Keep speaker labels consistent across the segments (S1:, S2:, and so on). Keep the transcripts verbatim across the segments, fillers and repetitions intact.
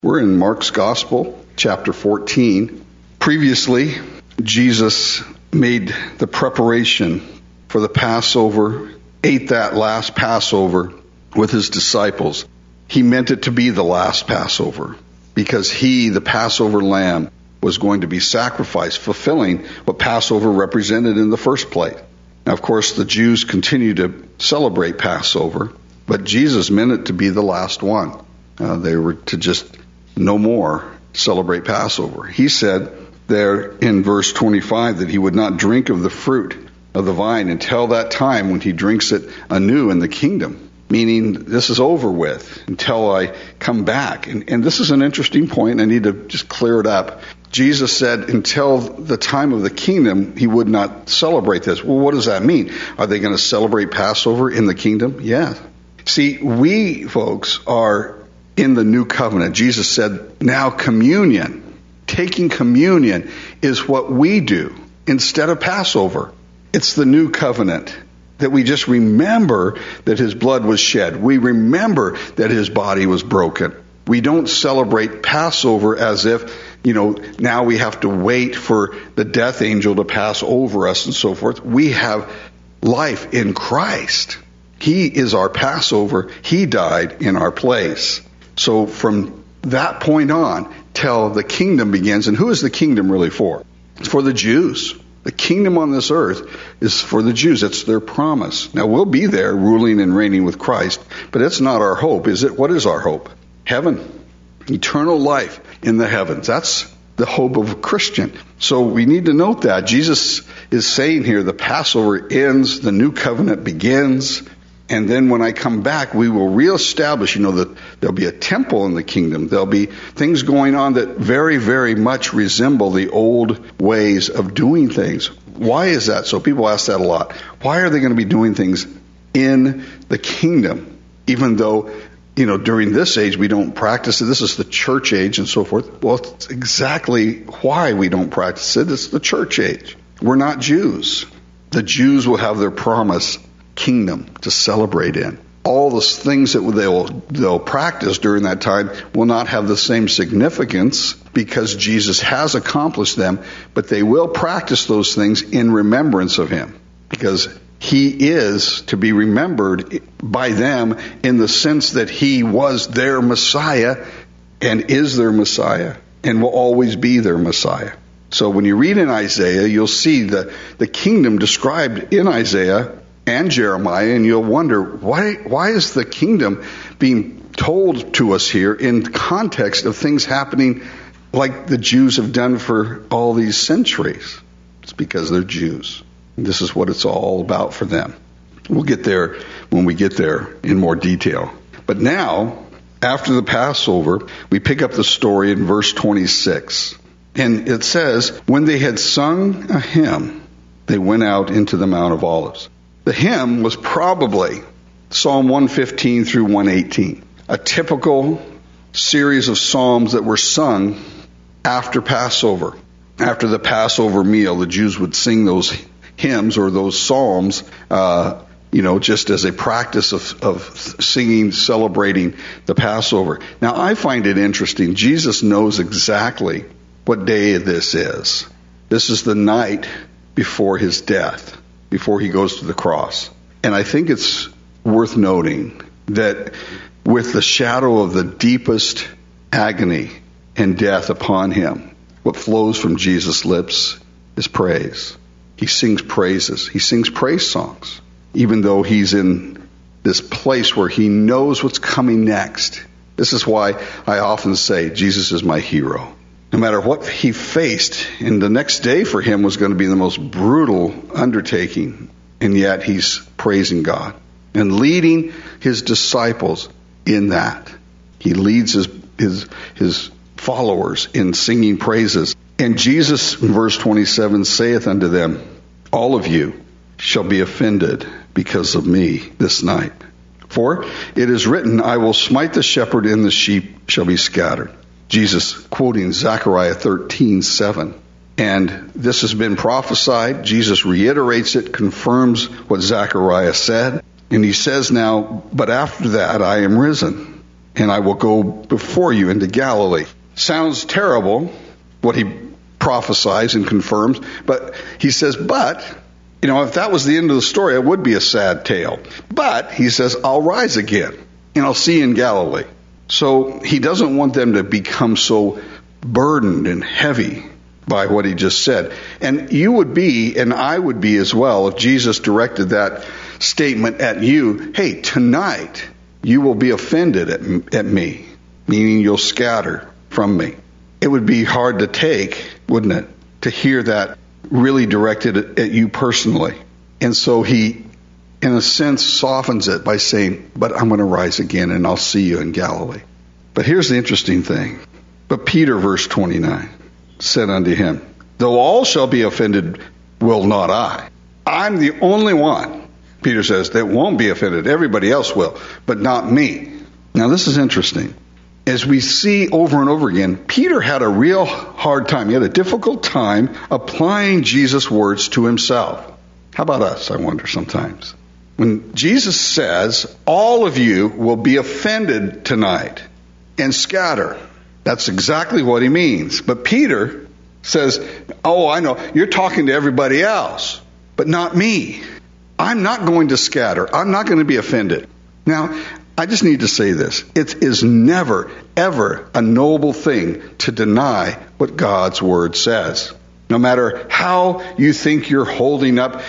S1: We're in Mark's Gospel, chapter fourteen. Previously, Jesus made the preparation for the Passover, ate that last Passover with his disciples. He meant it to be the last Passover because he, the Passover lamb, was going to be sacrificed, fulfilling what Passover represented in the first place. Now, of course, the Jews continue to celebrate Passover, but Jesus meant it to be the last one. Uh, they were to just no more celebrate Passover. He said there in verse twenty-five that he would not drink of the fruit of the vine until that time when he drinks it anew in the kingdom, meaning this is over with until I come back. And, and this is an interesting point. I need to just clear it up. Jesus said until the time of the kingdom, he would not celebrate this. Well, what does that mean? Are they going to celebrate Passover in the kingdom? Yeah. See, we folks are in the new covenant. Jesus said, now communion, taking communion is what we do instead of Passover. It's the new covenant that we just remember that his blood was shed. We remember that his body was broken. We don't celebrate Passover as if, you know, now we have to wait for the death angel to pass over us and so forth. We have life in Christ. He is our Passover. He died in our place. So from that point on till the kingdom begins, and who is the kingdom really for? It's for the Jews. The kingdom on this earth is for the Jews. It's their promise. Now, we'll be there ruling and reigning with Christ, but it's not our hope, is it? What is our hope? Heaven. Eternal life in the heavens. That's the hope of a Christian. So we need to note that. Jesus is saying here the Passover ends, the new covenant begins, and then when I come back, we will reestablish, you know, that there'll be a temple in the kingdom. There'll be things going on that very, very much resemble the old ways of doing things. Why is that? So people ask that a lot. Why are they going to be doing things in the kingdom, even though, you know, during this age we don't practice it? This is the church age and so forth. Well, it's exactly why we don't practice it. It's the church age. We're not Jews. The Jews will have their promised kingdom to celebrate in. All the things that they'll, they'll practice during that time will not have the same significance because Jesus has accomplished them, but they will practice those things in remembrance of him because he is to be remembered by them in the sense that he was their Messiah and is their Messiah and will always be their Messiah. So when you read in Isaiah, you'll see the, the kingdom described in Isaiah and Jeremiah, and you'll wonder, why, why is the kingdom being told to us here in context of things happening like the Jews have done for all these centuries? It's because they're Jews. This is what it's all about for them. We'll get there when we get there in more detail. But now, after the Passover, we pick up the story in verse twenty-six. And it says, when they had sung a hymn, they went out into the Mount of Olives. The hymn was probably Psalm one fifteen through one eighteen, a typical series of psalms that were sung after Passover. After the Passover meal, the Jews would sing those hymns or those psalms, uh, you know, just as a practice of, of singing, celebrating the Passover. Now, I find it interesting. Jesus knows exactly what day this is. This is the night before his death, before he goes to the cross. And I think it's worth noting that with the shadow of the deepest agony and death upon him, what flows from Jesus' lips is praise. He sings praises. He sings praise songs, even though he's in this place where he knows what's coming next. This is why I often say Jesus is my hero. No matter what he faced, and the next day for him was going to be the most brutal undertaking, and yet he's praising God and leading his disciples in that. He leads his his his followers in singing praises. And Jesus, in verse twenty-seven, saith unto them, all of you shall be offended because of me this night. For it is written, I will smite the shepherd, and the sheep shall be scattered. Jesus quoting Zechariah thirteen seven. And this has been prophesied. Jesus reiterates it, confirms what Zechariah said. And he says now, but after that I am risen, and I will go before you into Galilee. Sounds terrible, what he prophesies and confirms, but he says, but, you know, if that was the end of the story, it would be a sad tale. But, he says, I'll rise again, and I'll see you in Galilee. So, he doesn't want them to become so burdened and heavy by what he just said. And you would be, and I would be as well, if Jesus directed that statement at you, hey, tonight you will be offended at, at me, meaning you'll scatter from me. It would be hard to take, wouldn't it, to hear that really directed at, at you personally. And so he, in a sense, softens it by saying, but I'm going to rise again and I'll see you in Galilee. But here's the interesting thing. But Peter, verse twenty-nine, said unto him, though all shall be offended, will not I. I'm the only one, Peter says, that won't be offended. Everybody else will, but not me. Now this is interesting. As we see over and over again, Peter had a real hard time. He had a difficult time applying Jesus' words to himself. How about us, I wonder sometimes? When Jesus says, all of you will be offended tonight and scatter, that's exactly what he means. But Peter says, oh, I know, you're talking to everybody else, but not me. I'm not going to scatter. I'm not going to be offended. Now, I just need to say this. It is never, ever a noble thing to deny what God's Word says. No matter how you think you're holding up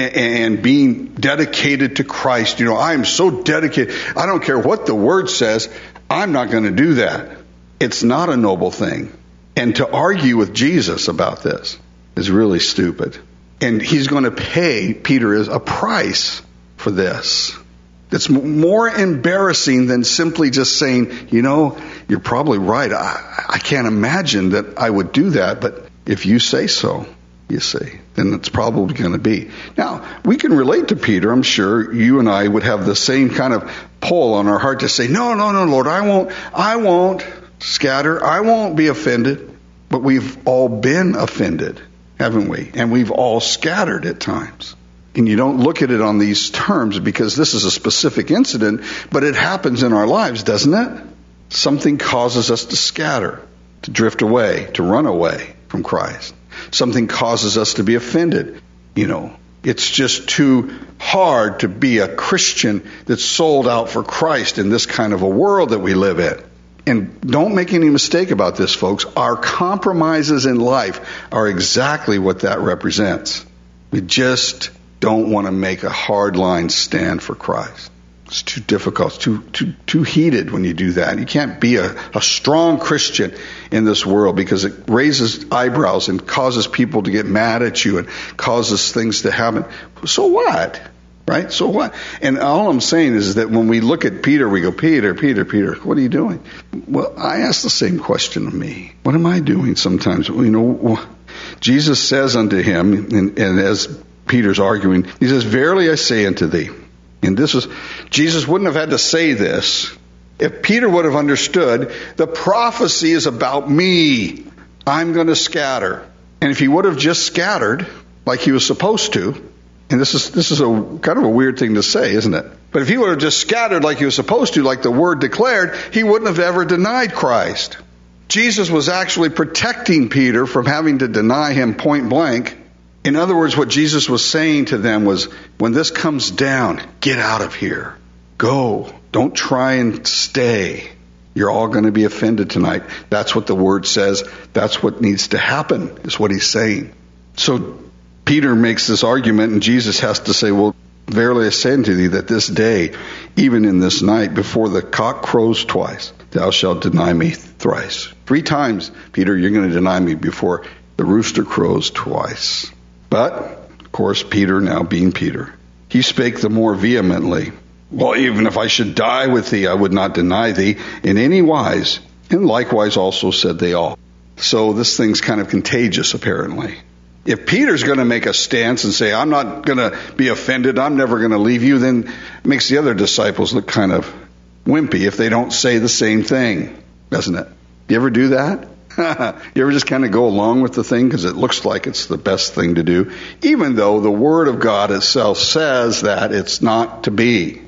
S1: and being dedicated to Christ. You know, I am so dedicated. I don't care what the Word says. I'm not going to do that. It's not a noble thing. And to argue with Jesus about this is really stupid. And he's going to pay, Peter is, a price for this. It's more embarrassing than simply just saying, you know, you're probably right. I, I can't imagine that I would do that, but if you say so, you see, then it's probably going to be. Now, we can relate to Peter. I'm sure you and I would have the same kind of pull on our heart to say, no, no, no, Lord, I won't, I won't scatter. I won't be offended. But we've all been offended, haven't we? And we've all scattered at times. And you don't look at it on these terms because this is a specific incident, but it happens in our lives, doesn't it? Something causes us to scatter, to drift away, to run away from Christ. Something causes us to be offended. You know, it's just too hard to be a Christian that's sold out for Christ in this kind of a world that we live in. And don't make any mistake about this, folks. Our compromises in life are exactly what that represents. We just don't want to make a hard line stand for Christ. It's too difficult. It's too, too, too heated when you do that. You can't be a, a strong Christian in this world because it raises eyebrows and causes people to get mad at you and causes things to happen. So what? Right? So what? And all I'm saying is that when we look at Peter, we go, Peter, Peter, Peter, what are you doing? Well, I ask the same question of me. What am I doing sometimes? You know, Jesus says unto him, and, and as Peter's arguing, he says, verily I say unto thee. And this is, Jesus wouldn't have had to say this if Peter would have understood the prophecy is about me. I'm going to scatter. And if he would have just scattered like he was supposed to, and this is this is a kind of a weird thing to say, isn't it? But if he would have just scattered like he was supposed to, like the word declared, he wouldn't have ever denied Christ. Jesus was actually protecting Peter from having to deny him point blank. In other words, what Jesus was saying to them was, when this comes down, get out of here. Go. Don't try and stay. You're all going to be offended tonight. That's what the word says. That's what needs to happen, is what he's saying. So Peter makes this argument, and Jesus has to say, well, verily I say unto thee that this day, even in this night, before the cock crows twice, thou shalt deny me thrice. Three times, Peter, you're going to deny me before the rooster crows twice. But, of course, Peter, now being Peter, he spake the more vehemently. Well, even if I should die with thee, I would not deny thee in any wise. And likewise also said they all. So this thing's kind of contagious, apparently. If Peter's going to make a stance and say, I'm not going to be offended, I'm never going to leave you, then it makes the other disciples look kind of wimpy if they don't say the same thing, doesn't it? You ever do that? You ever just kind of go along with the thing because it looks like it's the best thing to do, even though the Word of God itself says that it's not to be.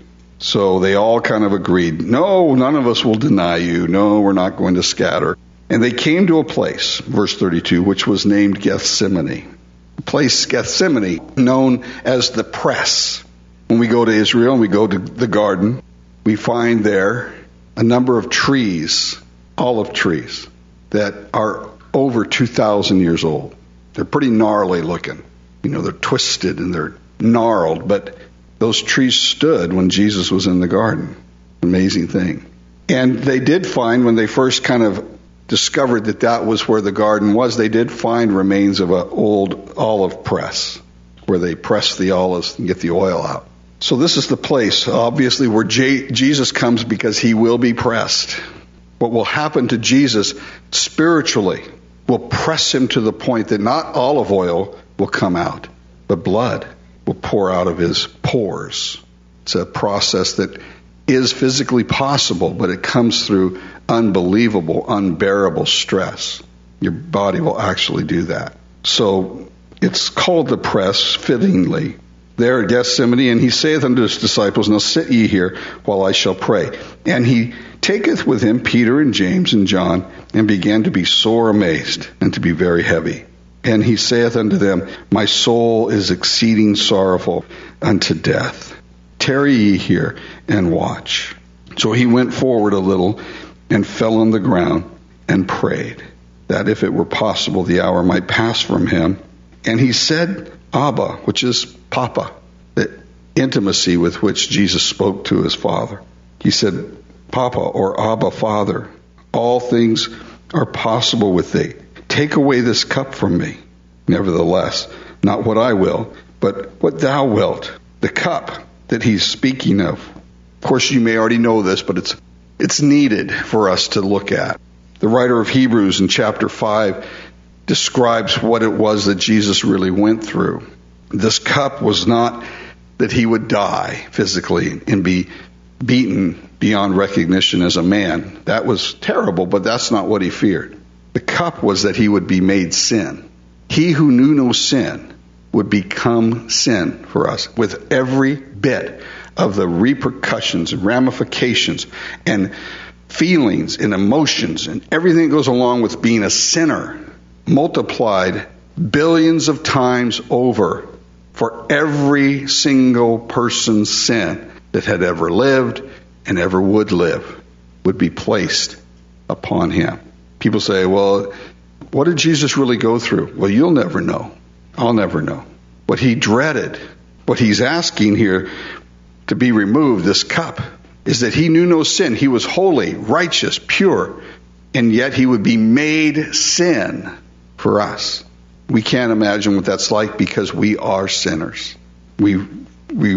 S1: So they all kind of agreed, no, none of us will deny you. No, we're not going to scatter. And they came to a place, verse thirty-two, which was named Gethsemane. A place, Gethsemane, known as the press. When we go to Israel and we go to the garden, we find there a number of trees, olive trees, that are over two thousand years old. They're pretty gnarly looking. You know, they're twisted and they're gnarled, but those trees stood when Jesus was in the garden. Amazing thing. And they did find, when they first kind of discovered that that was where the garden was, they did find remains of an old olive press where they press the olives and get the oil out. So this is the place, obviously, where J- Jesus comes because he will be pressed. What will happen to Jesus spiritually will press him to the point that not olive oil will come out, but blood will pour out of his pores. It's a process that is physically possible, but it comes through unbelievable, unbearable stress. Your body will actually do that. So it's called the press, fittingly, there at Gethsemane, and he saith unto his disciples, now sit ye here while I shall pray. And he taketh with him Peter and James and John, and began to be sore amazed, and to be very heavy. And he saith unto them, my soul is exceeding sorrowful unto death. Tarry ye here and watch. So he went forward a little and fell on the ground and prayed, that if it were possible the hour might pass from him. And he said, Abba, which is Papa, the intimacy with which Jesus spoke to his Father. He said, Papa, or Abba, Father, all things are possible with thee. Take away this cup from me. Nevertheless, not what I will, but what thou wilt. The cup that he's speaking of. Of course, you may already know this, but it's it's needed for us to look at. The writer of Hebrews in chapter five describes what it was that Jesus really went through. This cup was not that he would die physically and be beaten beyond recognition as a man. That was terrible, but that's not what he feared. The cup was that he would be made sin. He who knew no sin would become sin for us, with every bit of the repercussions and ramifications and feelings and emotions and everything that goes along with being a sinner, multiplied billions of times over for every single person's sin that had ever lived and ever would live would be placed upon him. People say, well, what did Jesus really go through? Well, you'll never know. I'll never know. What he dreaded, what he's asking here to be removed, this cup, is that he knew no sin. He was holy, righteous, pure, and yet he would be made sin for us. We can't imagine what that's like because we are sinners. We we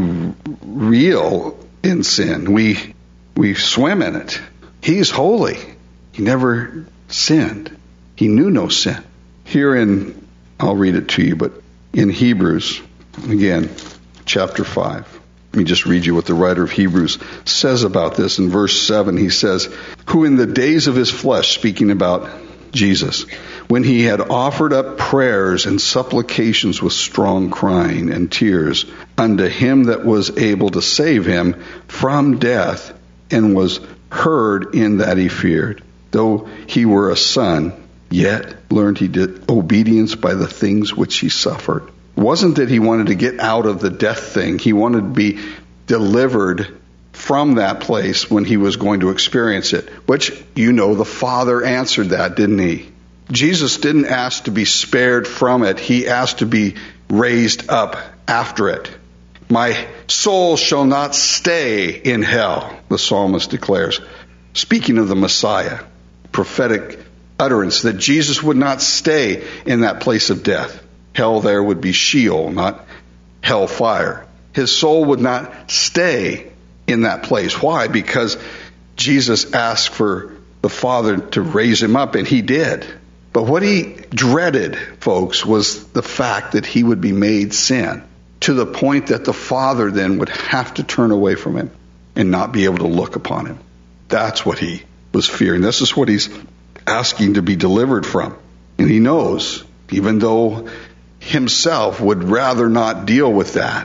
S1: reel in sin. We we swim in it. He's holy. He never sinned. He knew no sin. Here in, I'll read it to you, but in Hebrews, again, chapter five. Let me just read you what the writer of Hebrews says about this. In verse seven, he says, who in the days of his flesh, speaking about Jesus, when he had offered up prayers and supplications with strong crying and tears unto him that was able to save him from death, and was heard in that he feared, though he were a son, yet learned he did obedience by the things which he suffered. It wasn't that he wanted to get out of the death thing. He wanted to be delivered from that place when he was going to experience it, which, you know, the Father answered that, didn't he? Jesus didn't ask to be spared from it. He asked to be raised up after it. My soul shall not stay in hell, the psalmist declares. Speaking of the Messiah, prophetic utterance that Jesus would not stay in that place of death. Hell there would be Sheol, not hellfire. His soul would not stay in that place. Why? Because Jesus asked for the Father to raise him up, and he did. But what he dreaded, folks, was the fact that he would be made sin, to the point that the Father then would have to turn away from him and not be able to look upon him. That's what he was fearing. This is what he's asking to be delivered from. And he knows, even though himself would rather not deal with that,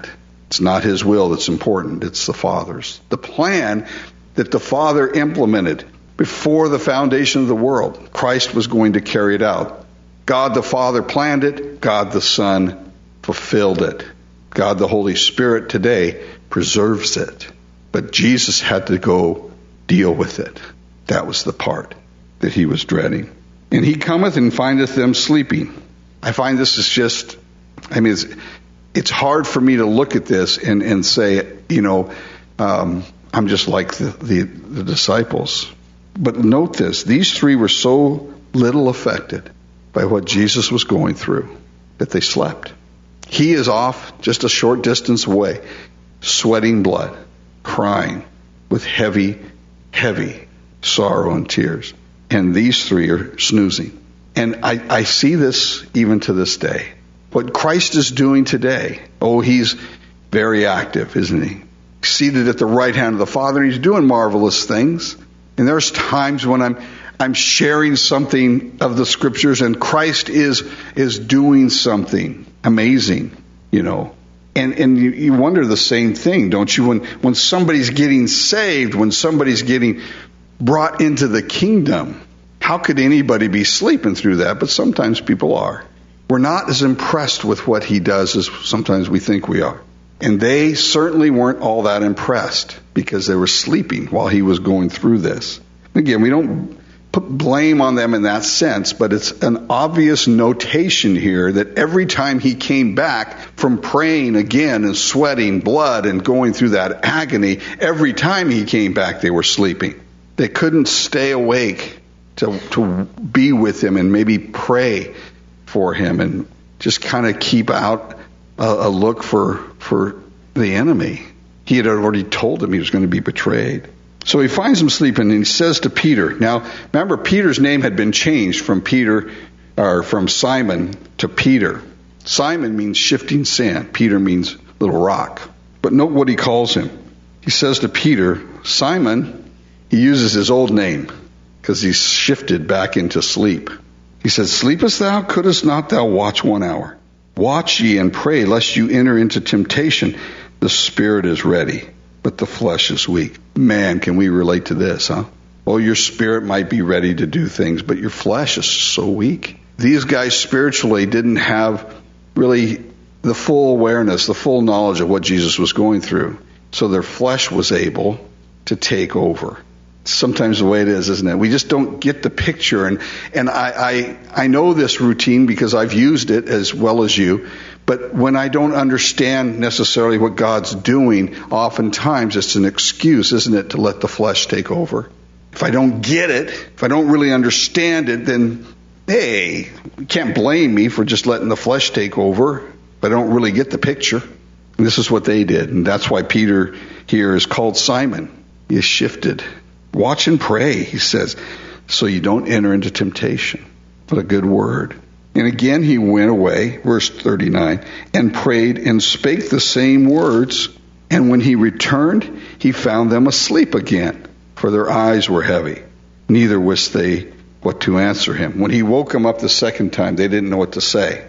S1: It's not his will that's important. It's the Father's. The plan that the Father implemented before the foundation of the world. Christ was going to carry it out. God the Father planned it. God the Son fulfilled it. God the Holy Spirit today preserves it. But Jesus had to go deal with it. That was the part that he was dreading. And he cometh and findeth them sleeping. I find this is just, I mean, it's, it's hard for me to look at this and, and say, you know, um, I'm just like the, the, the disciples. But note this, these three were so little affected by what Jesus was going through that they slept. He is off just a short distance away, sweating blood, crying with heavy, heavy sorrow and tears. And these three are snoozing. And I, I see this even to this day. What Christ is doing today, oh, he's very active, isn't he? Seated at the right hand of the Father, and he's doing marvelous things. And there's times when I'm I'm sharing something of the Scriptures, and Christ is is doing something amazing, you know. And and you, you wonder the same thing, don't you? When when somebody's getting saved, when somebody's getting brought into the kingdom, how could anybody be sleeping through that? But sometimes people are. We're not as impressed with what he does as sometimes we think we are. And they certainly weren't all that impressed because they were sleeping while he was going through this. Again, we don't put blame on them in that sense, but it's an obvious notation here that every time he came back from praying again and sweating blood and going through that agony, every time he came back, they were sleeping. They couldn't stay awake to, to be with him and maybe pray for him and just kind of keep out a, a look for, for the enemy. He had already told him he was going to be betrayed. So he finds him sleeping, and he says to Peter. Now, remember, Peter's name had been changed from Peter, or from Simon to Peter. Simon means shifting sand. Peter means little rock. But note what he calls him. He says to Peter, Simon, he uses his old name because he's shifted back into sleep. He says, Sleepest thou? Couldst not thou watch one hour? Watch ye and pray, lest you enter into temptation. The spirit is ready, but the flesh is weak. Man, can we relate to this, huh? Well, your spirit might be ready to do things, but your flesh is so weak. These guys spiritually didn't have really the full awareness, the full knowledge of what Jesus was going through. So their flesh was able to take over. Sometimes the way it is, isn't it? We just don't get the picture. And, and I, I, I know this routine because I've used it as well as you. But when I don't understand necessarily what God's doing, oftentimes it's an excuse, isn't it, to let the flesh take over. If I don't get it, if I don't really understand it, then, hey, you can't blame me for just letting the flesh take over if I don't really get the picture. And this is what they did. And that's why Peter here is called Simon. He is shifted. Watch and pray, he says, so you don't enter into temptation. What a good word. And again he went away, verse thirty-nine, and prayed and spake the same words. And when he returned, he found them asleep again, for their eyes were heavy. Neither wist they what to answer him. When he woke them up the second time, they didn't know what to say.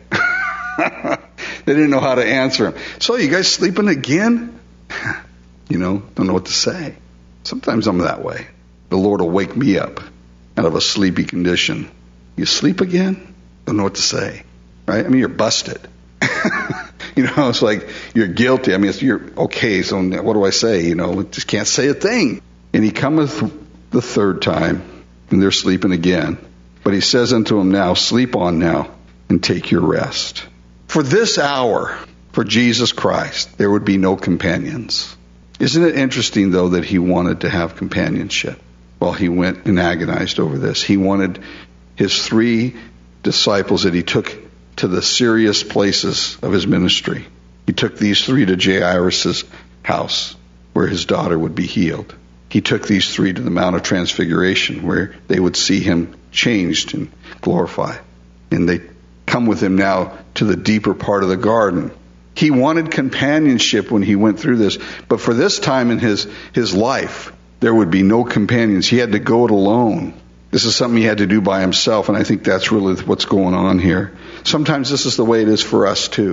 S1: They didn't know how to answer him. So you guys sleeping again? You know, don't know what to say. Sometimes I'm that way. The Lord will wake me up out of a sleepy condition. You sleep again? Don't know what to say. Right? I mean, you're busted. You know, it's like you're guilty. I mean, it's, you're okay, so what do I say? You know, just can't say a thing. And he cometh the third time, and they're sleeping again. But he says unto them now, sleep on now, and take your rest. For this hour, for Jesus Christ, there would be no companions. Isn't it interesting, though, that he wanted to have companionship? Well, he went and agonized over this. He wanted his three disciples that he took to the serious places of his ministry. He took these three to Jairus' house, where his daughter would be healed. He took these three to the Mount of Transfiguration, where they would see him changed and glorified. And they come with him now to the deeper part of the garden. He wanted companionship when he went through this. But for this time in his, his life, there would be no companions. He had to go it alone. This is something he had to do by himself, and I think that's really what's going on here. Sometimes this is the way it is for us too.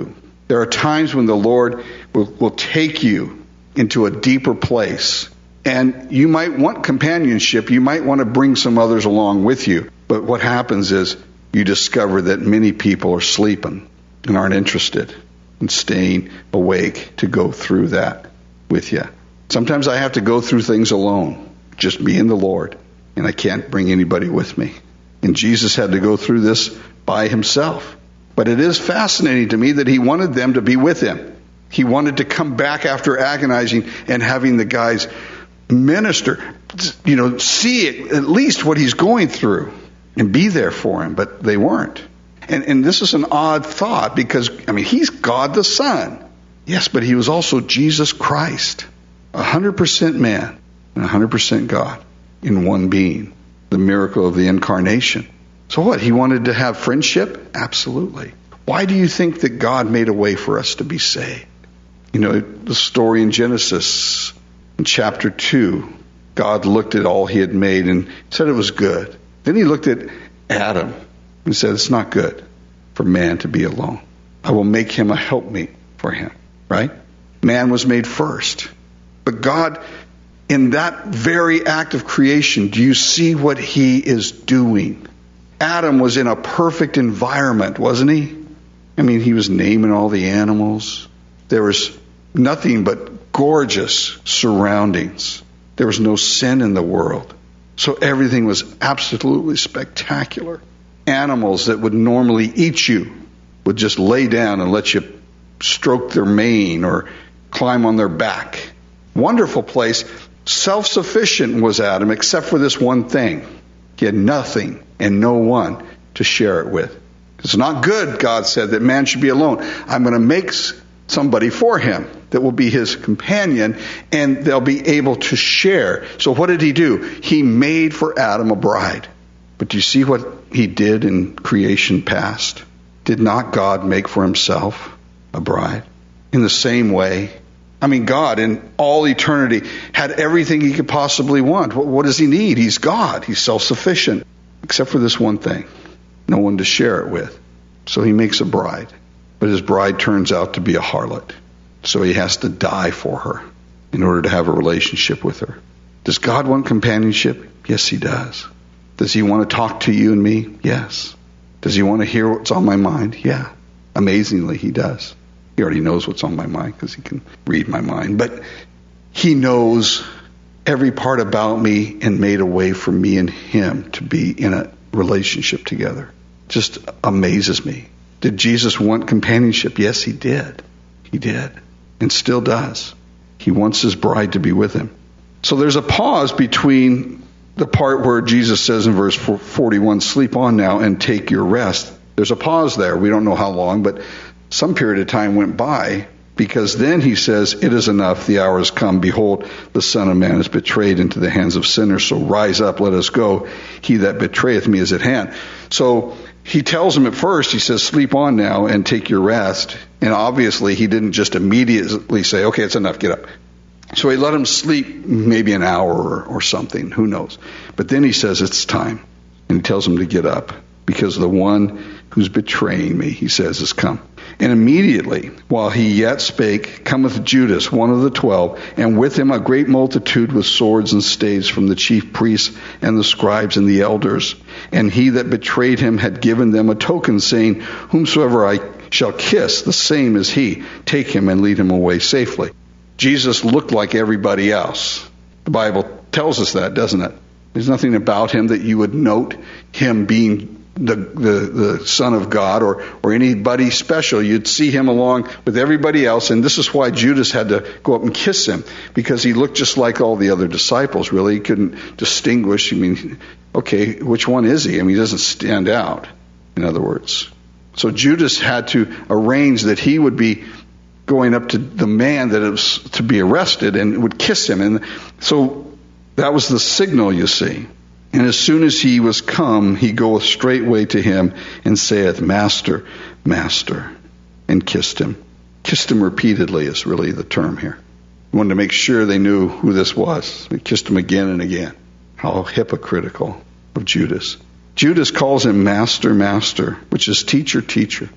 S1: There are times when the Lord will, will take you into a deeper place. And you might want companionship. You might want to bring some others along with you. But what happens is you discover that many people are sleeping and aren't interested in staying awake to go through that with you. Sometimes I have to go through things alone, just me and the Lord, and I can't bring anybody with me. And Jesus had to go through this by himself. But it is fascinating to me that he wanted them to be with him. He wanted to come back after agonizing and having the guys minister, you know, see it, at least what he's going through and be there for him, but they weren't. And, and this is an odd thought because, I mean, he's God the Son. Yes, but he was also Jesus Christ, one hundred percent man and one hundred percent God in one being, the miracle of the incarnation. So what? He wanted to have friendship? Absolutely. Why do you think that God made a way for us to be saved? You know, the story in Genesis, in chapter two, God looked at all he had made and said it was good. Then he looked at Adam and said, it's not good for man to be alone. I will make him a helpmeet for him, right? Man was made first. But God, in that very act of creation, do you see what he is doing? Adam was in a perfect environment, wasn't he? I mean, he was naming all the animals. There was nothing but gorgeous surroundings. There was no sin in the world. So everything was absolutely spectacular. Animals that would normally eat you would just lay down and let you stroke their mane or climb on their back. Wonderful place. Self-sufficient was Adam, except for this one thing. He had nothing and no one to share it with. It's not good, God said, that man should be alone. I'm going to make somebody for him that will be his companion, and they'll be able to share. So what did he do? He made for Adam a bride. But do you see what he did in creation past? Did not God make for himself a bride? In the same way, I mean, God in all eternity had everything he could possibly want. What, what does he need? He's God. He's self-sufficient. Except for this one thing. No one to share it with. So he makes a bride. But his bride turns out to be a harlot. So he has to die for her in order to have a relationship with her. Does God want companionship? Yes, he does. Does he want to talk to you and me? Yes. Does he want to hear what's on my mind? Yeah. Amazingly, he does. He already knows what's on my mind because he can read my mind. But he knows every part about me and made a way for me and him to be in a relationship together. Just amazes me. Did Jesus want companionship? Yes, he did. He did. And still does. He wants his bride to be with him. So there's a pause between the part where Jesus says in verse forty-one, sleep on now and take your rest. There's a pause there. We don't know how long, but some period of time went by, because then he says, it is enough, the hour has come. Behold, the Son of Man is betrayed into the hands of sinners. So rise up, let us go. He that betrayeth me is at hand. So he tells him at first, he says, sleep on now and take your rest. And obviously he didn't just immediately say, okay, it's enough, get up. So he let him sleep maybe an hour or, or something, who knows. But then he says, it's time. And he tells him to get up, because the one who's betraying me, he says, is come. And immediately, while he yet spake, cometh Judas, one of the twelve, and with him a great multitude with swords and staves from the chief priests and the scribes and the elders. And he that betrayed him had given them a token, saying, whomsoever I shall kiss, the same is he. Take him and lead him away safely. Jesus looked like everybody else. The Bible tells us that, doesn't it? There's nothing about him that you would note him being the the, the Son of God or, or anybody special. You'd see him along with everybody else, and this is why Judas had to go up and kiss him, because he looked just like all the other disciples, really. He couldn't distinguish. I mean, okay, which one is he? I mean, he doesn't stand out, in other words. So Judas had to arrange that he would be going up to the man that was to be arrested and would kiss him. And so that was the signal, you see. And as soon as he was come, he goeth straightway to him and saith, Master, Master, and kissed him. Kissed him repeatedly is really the term here. He wanted to make sure they knew who this was. He kissed him again and again. How hypocritical of Judas. Judas calls him Master, Master, which is teacher, teacher.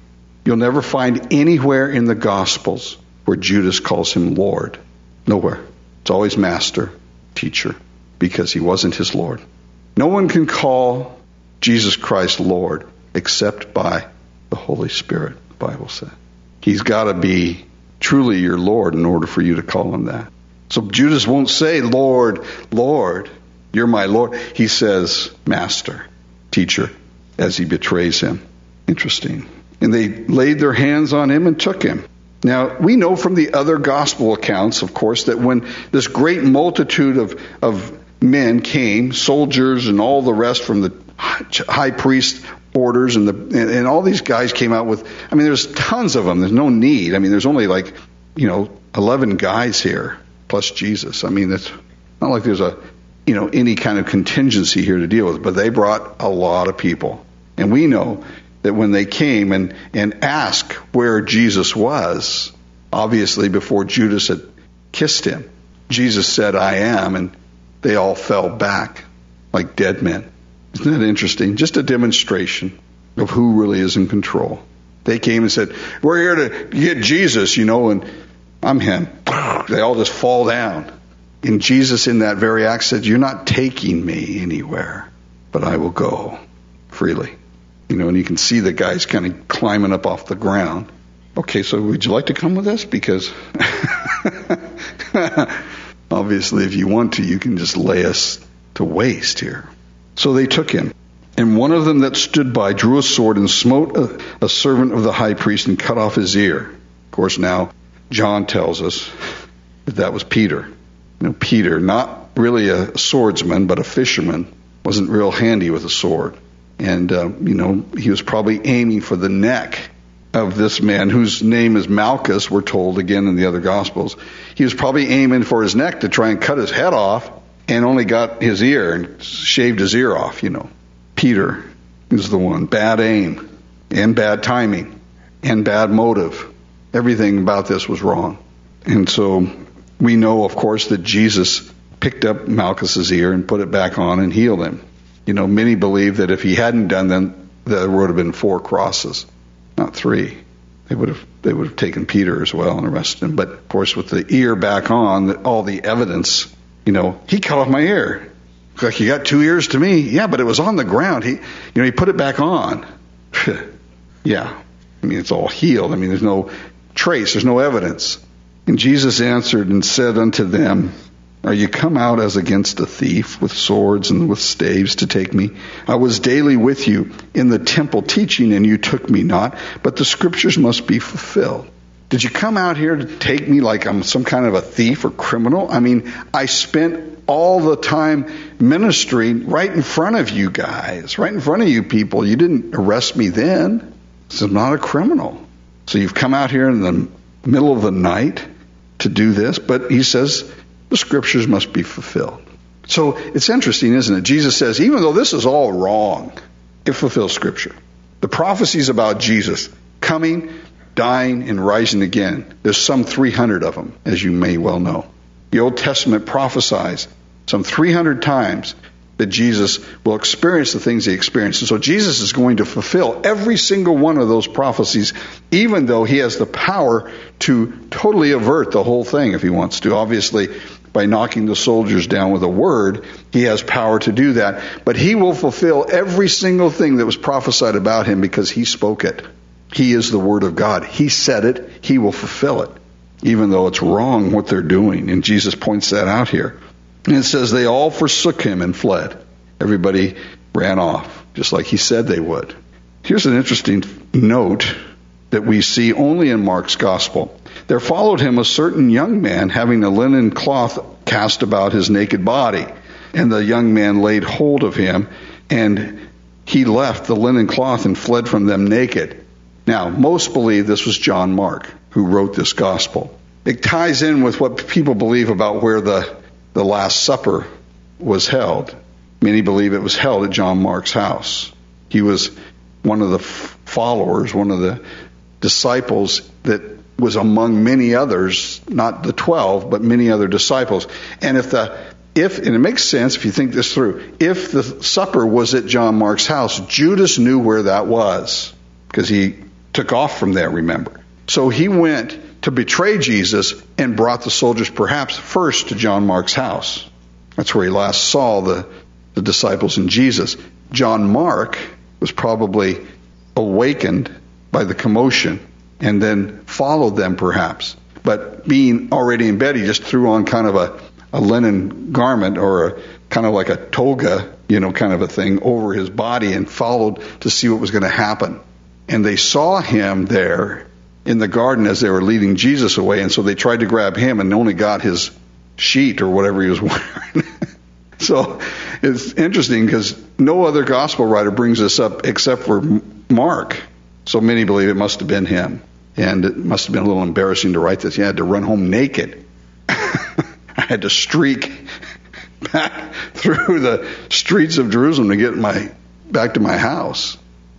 S1: You'll never find anywhere in the Gospels where Judas calls him Lord. Nowhere. It's always master, teacher, because he wasn't his Lord. No one can call Jesus Christ Lord except by the Holy Spirit, the Bible said. He's got to be truly your Lord in order for you to call him that. So Judas won't say, Lord, Lord, you're my Lord. He says, Master, teacher, as he betrays him. Interesting. And they laid their hands on him and took him. Now, we know from the other gospel accounts, of course, that when this great multitude of, of men came, soldiers and all the rest from the high priest orders, and, the, and, and all these guys came out with, I mean, there's tons of them. There's no need. I mean, there's only like, you know, eleven guys here, plus Jesus. I mean, it's not like there's a, you know, any kind of contingency here to deal with, but they brought a lot of people. And we know that when they came and, and asked where Jesus was, obviously before Judas had kissed him, Jesus said, I am, and they all fell back like dead men. Isn't that interesting? Just a demonstration of who really is in control. They came and said, we're here to get Jesus, you know, and I'm him. They all just fall down. And Jesus in that very act said, you're not taking me anywhere, but I will go freely. You know, and you can see the guys kind of climbing up off the ground. Okay, so would you like to come with us? Because obviously if you want to, you can just lay us to waste here. So they took him. And one of them that stood by drew a sword and smote a, a servant of the high priest and cut off his ear. Of course, now John tells us that that was Peter. You know, Peter, not really a swordsman, but a fisherman, wasn't real handy with a sword. And, uh, you know, he was probably aiming for the neck of this man whose name is Malchus, we're told again in the other Gospels. He was probably aiming for his neck to try and cut his head off and only got his ear and shaved his ear off, you know. Peter is the one. Bad aim and bad timing and bad motive. Everything about this was wrong. And so we know, of course, that Jesus picked up Malchus's ear and put it back on and healed him. You know, many believe that if he hadn't done that, there would have been four crosses, not three. They would have they would have taken Peter as well and arrested him. But of course, with the ear back on, all the evidence, you know, he cut off my ear. Like, you got two ears to me? Yeah, but it was on the ground. He, you know, he put it back on. Yeah, I mean, it's all healed. I mean, there's no trace, there's no evidence. And Jesus answered and said unto them, are you come out as against a thief with swords and with staves to take me? I was daily with you in the temple teaching, and you took me not, but the scriptures must be fulfilled. Did you come out here to take me like I'm some kind of a thief or criminal? I mean, I spent all the time ministering right in front of you guys, right in front of you people. You didn't arrest me then. So I'm not a criminal. So you've come out here in the middle of the night to do this, but he says, the scriptures must be fulfilled. So it's interesting, isn't it? Jesus says, even though this is all wrong, it fulfills scripture. The prophecies about Jesus coming, dying, and rising again, there's some three hundred of them, as you may well know. The Old Testament prophesies some three hundred times that Jesus will experience the things he experienced. And so Jesus is going to fulfill every single one of those prophecies, even though he has the power to totally avert the whole thing if he wants to. Obviously, by knocking the soldiers down with a word, he has power to do that. But he will fulfill every single thing that was prophesied about him because he spoke it. He is the Word of God. He said it. He will fulfill it, even though it's wrong what they're doing. And Jesus points that out here. And it says they all forsook him and fled. Everybody ran off, just like he said they would. Here's an interesting note that we see only in Mark's Gospel. There followed him a certain young man having a linen cloth cast about his naked body. And the young man laid hold of him, and he left the linen cloth and fled from them naked. Now, most believe this was John Mark who wrote this Gospel. It ties in with what people believe about where the, the Last Supper was held. Many believe it was held at John Mark's house. He was one of the f- followers, one of the disciples that was among many others, not the twelve, but many other disciples. And if the if and it makes sense if you think this through, if the supper was at John Mark's house, Judas knew where that was because he took off from there, remember. So he went to betray Jesus and brought the soldiers perhaps first to John Mark's house. That's where he last saw the, the disciples and Jesus. John Mark was probably awakened by the commotion and then followed them perhaps. But being already in bed, he just threw on kind of a, a linen garment or a, kind of like a toga, you know, kind of a thing over his body and followed to see what was going to happen. And they saw him there in the garden as they were leading Jesus away, and so they tried to grab him and only got his sheet or whatever he was wearing. So it's interesting because no other gospel writer brings this up except for Mark. So many believe it must have been him. And it must have been a little embarrassing to write this. You had to run home naked. I had to streak back through the streets of Jerusalem to get my back to my house.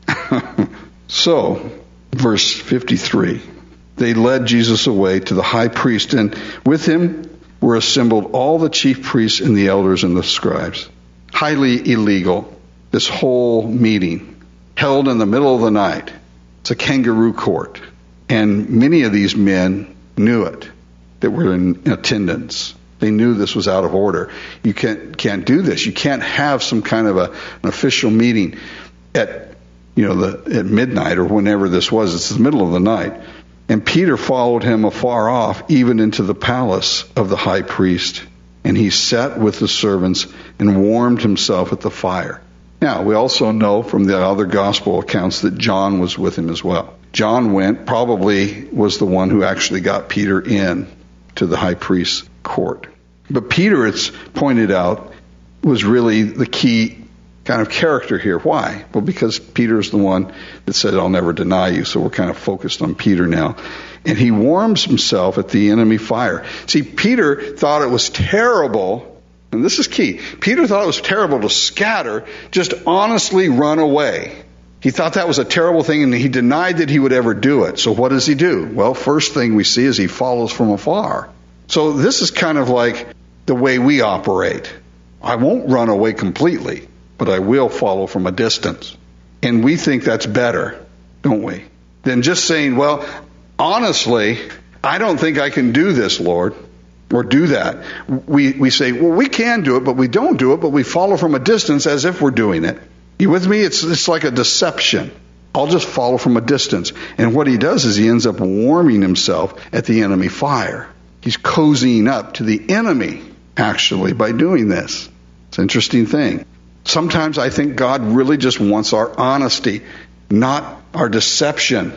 S1: So, verse fifty-three, they led Jesus away to the high priest, and with him were assembled all the chief priests and the elders and the scribes. Highly illegal, this whole meeting, held in the middle of the night. It's a kangaroo court. And many of these men knew it, that were in attendance. They knew this was out of order. You can't can't do this. You can't have some kind of a, an official meeting at you know the at midnight or whenever this was. It's the middle of the night. And Peter followed him afar off, even into the palace of the high priest. And he sat with the servants and warmed himself at the fire. Now, we also know from the other gospel accounts that John was with him as well. John went, probably was the one who actually got Peter in to the high priest's court. But Peter, it's pointed out, was really the key kind of character here. Why? Well, because Peter's the one that said, I'll never deny you. So we're kind of focused on Peter now. And he warms himself at the enemy fire. See, Peter thought it was terrible, and this is key. Peter thought it was terrible to scatter, just honestly run away. He thought that was a terrible thing, and he denied that he would ever do it. So what does he do? Well, first thing we see is he follows from afar. So this is kind of like the way we operate. I won't run away completely, but I will follow from a distance. And we think that's better, don't we? Than just saying, well, honestly, I don't think I can do this, Lord, or do that. We we say, well, we can do it, but we don't do it, but we follow from a distance as if we're doing it. You with me? It's it's like a deception. I'll just follow from a distance. And what he does is he ends up warming himself at the enemy fire. He's cozying up to the enemy, actually, by doing this. It's an interesting thing. Sometimes I think God really just wants our honesty, not our deception.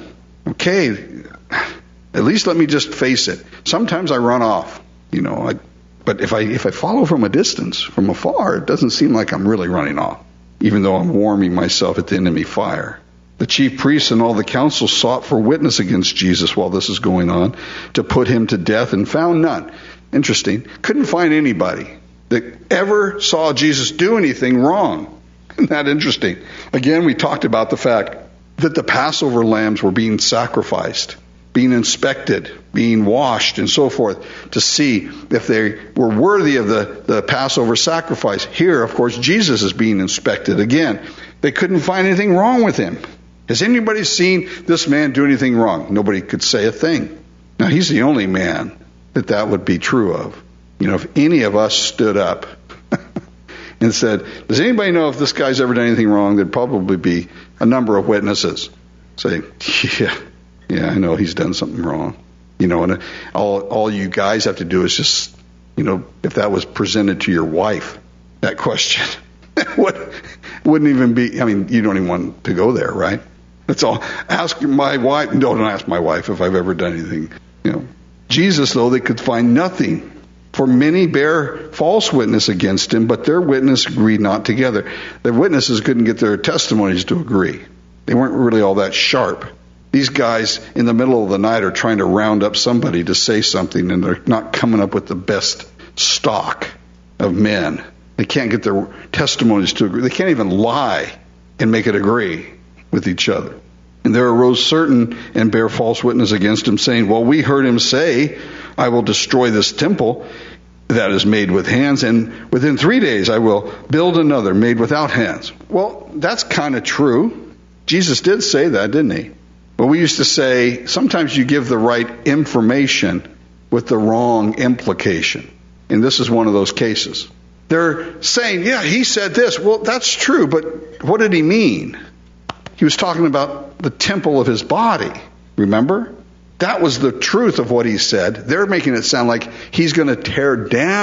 S1: Okay, at least let me just face it. Sometimes I run off, you know, I, but if I if I follow from a distance, from afar, it doesn't seem like I'm really running off, even though I'm warming myself at the enemy fire. The chief priests and all the council sought for witness against Jesus while this is going on, to put him to death, and found none. Interesting. Couldn't find anybody that ever saw Jesus do anything wrong. Isn't that interesting? Again, we talked about the fact that the Passover lambs were being sacrificed, being inspected, being washed, and so forth, to see if they were worthy of the, the Passover sacrifice. Here, of course, Jesus is being inspected again. They couldn't find anything wrong with him. Has anybody seen this man do anything wrong? Nobody could say a thing. Now, he's the only man that that would be true of. You know, if any of us stood up and said, does anybody know if this guy's ever done anything wrong? There'd probably be a number of witnesses saying, yeah, yeah, I know he's done something wrong. You know, and all all you guys have to do is just, you know, if that was presented to your wife, that question, what wouldn't even be, I mean, you don't even want to go there, right? That's all. Ask my wife, no, don't ask my wife if I've ever done anything, you know. Jesus, though, they could find nothing. For many bear false witness against him, but their witness agreed not together. Their witnesses couldn't get their testimonies to agree. They weren't really all that sharp. These guys in the middle of the night are trying to round up somebody to say something, and they're not coming up with the best stock of men. They can't get their testimonies to agree. They can't even lie and make it agree with each other. And there arose certain and bear false witness against him, saying, well, we heard him say, I will destroy this temple that is made with hands, and within three days I will build another made without hands. Well, that's kind of true. Jesus did say that, didn't he? But we used to say, sometimes you give the right information with the wrong implication. And this is one of those cases. They're saying, yeah, he said this. Well, that's true, but what did he mean? He was talking about the temple of his body. Remember? That was the truth of what he said. They're making it sound like he's going to tear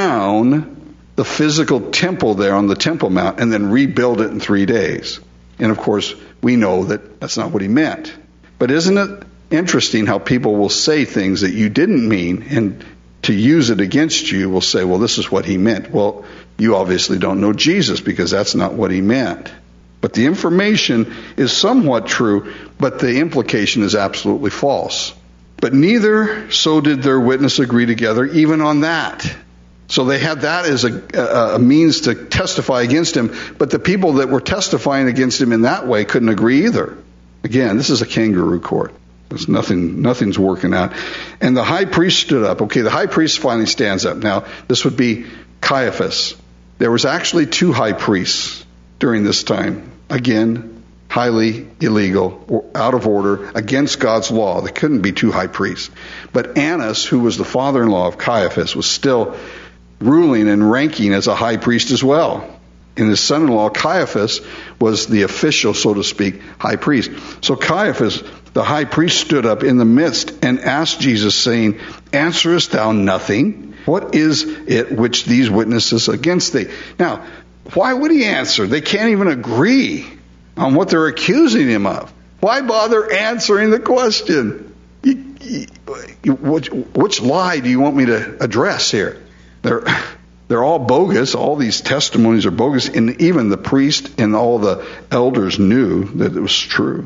S1: down the physical temple there on the Temple Mount and then rebuild it in three days. And of course, we know that that's not what he meant. But isn't it interesting how people will say things that you didn't mean, and to use it against you will say, well, this is what he meant. Well, you obviously don't know Jesus, because that's not what he meant. But the information is somewhat true, but the implication is absolutely false. But neither so did their witness agree together, even on that. So they had that as a, a, a means to testify against him, but the people that were testifying against him in that way couldn't agree either. Again, this is a kangaroo court. There's nothing, nothing's working out. And the high priest stood up. Okay, the high priest finally stands up. Now, this would be Caiaphas. There was actually two high priests during this time. Again, highly illegal, or out of order, against God's law. There couldn't be two high priests. But Annas, who was the father-in-law of Caiaphas, was still ruling and ranking as a high priest as well. And his son-in-law, Caiaphas, was the official, so to speak, high priest. So Caiaphas, the high priest, stood up in the midst and asked Jesus, saying, "Answerest thou nothing? What is it which these witnesses against thee?" Now, why would he answer? They can't even agree on what they're accusing him of. Why bother answering the question? You, you, which, which lie do you want me to address here? They're, they're all bogus. All these testimonies are bogus. And even the priest and all the elders knew that it was true.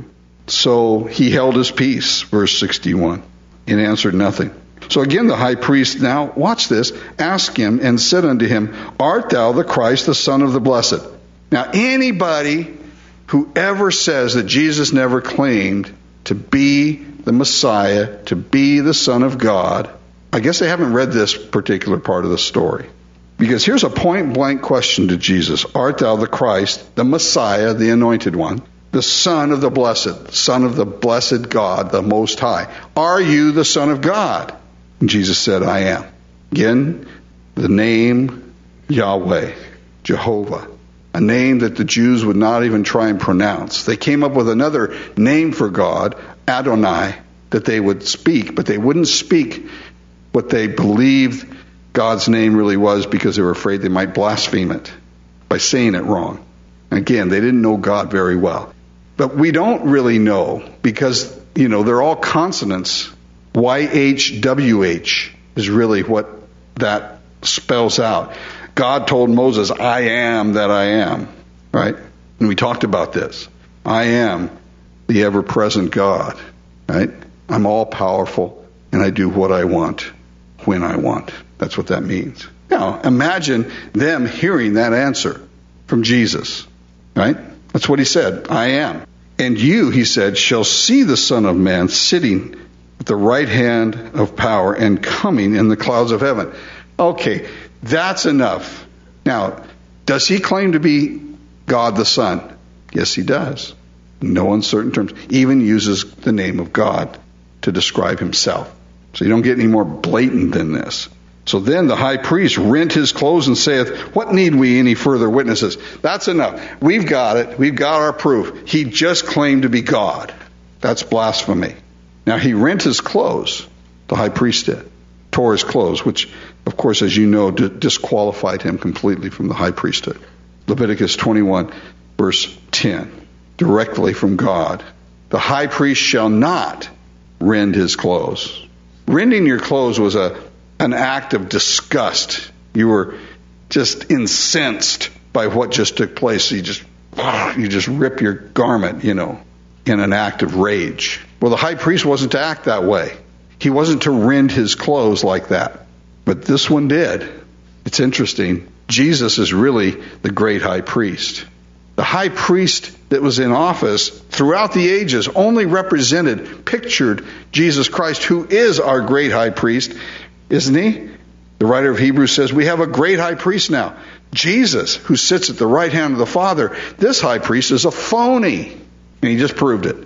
S1: So he held his peace, verse sixty-one, and answered nothing. So again, the high priest, now, watch this, asked him and said unto him, "Art thou the Christ, the Son of the Blessed?" Now, anybody who ever says that Jesus never claimed to be the Messiah, to be the Son of God, I guess they haven't read this particular part of the story. Because here's a point-blank question to Jesus. Art thou the Christ, the Messiah, the Anointed One, the Son of the Blessed, Son of the blessed God, the Most High? Are you the Son of God? And Jesus said, I am. Again, the name Yahweh, Jehovah, a name that the Jews would not even try and pronounce. They came up with another name for God, Adonai, that they would speak, but they wouldn't speak what they believed God's name really was, because they were afraid they might blaspheme it by saying it wrong. Again, they didn't know God very well. But we don't really know, because, you know, they're all consonants. Y H W H is really what that spells out. God told Moses, I am that I am, right? And we talked about this. I am the ever-present God, right? I'm all-powerful, and I do what I want, when I want. That's what that means. Now, imagine them hearing that answer from Jesus, right? That's what he said, I am. And you, he said, shall see the Son of Man sitting at the right hand of power and coming in the clouds of heaven. Okay, that's enough. Now, does he claim to be God the Son? Yes, he does. In no uncertain terms. Even uses the name of God to describe himself. So you don't get any more blatant than this. So then the high priest rent his clothes and saith, what need we any further witnesses? That's enough. We've got it. We've got our proof. He just claimed to be God. That's blasphemy. Now he rent his clothes. The high priest did. Tore his clothes, which, of course, as you know, d- disqualified him completely from the high priesthood. Leviticus twenty-one, verse ten, directly from God. The high priest shall not rend his clothes. Rending your clothes was a an act of disgust. You were just incensed by what just took place. You just, you just rip your garment, you know, in an act of rage. Well, the high priest wasn't to act that way. He wasn't to rend his clothes like that. But this one did. It's interesting. Jesus is really the great high priest. The high priest that was in office throughout the ages only represented, pictured Jesus Christ, who is our great high priest, isn't he? The writer of Hebrews says, we have a great high priest now. Jesus, who sits at the right hand of the Father. This high priest is a phony. And he just proved it.